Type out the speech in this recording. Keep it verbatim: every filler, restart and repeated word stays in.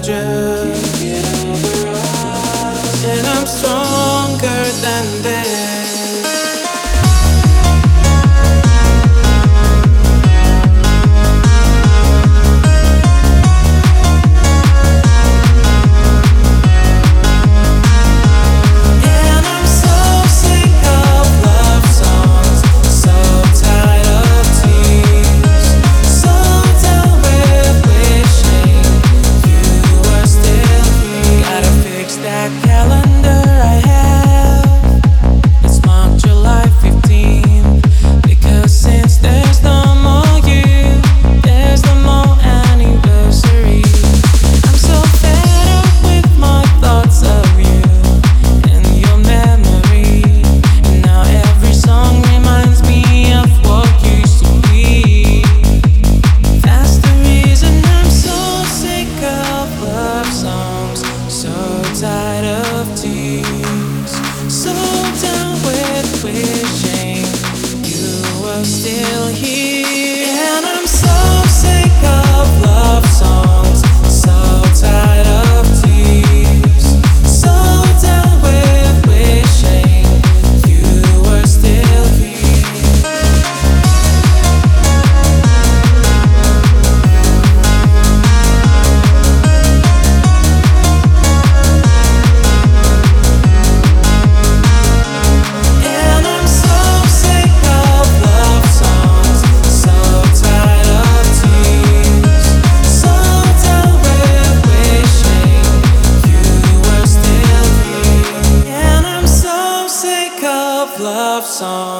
without you. And I'm stronger than this. Tired of tears, so done with wishing you were still here. And I'm so sick of love songs, so tired of tears, so done with wishing you were still here. Love song.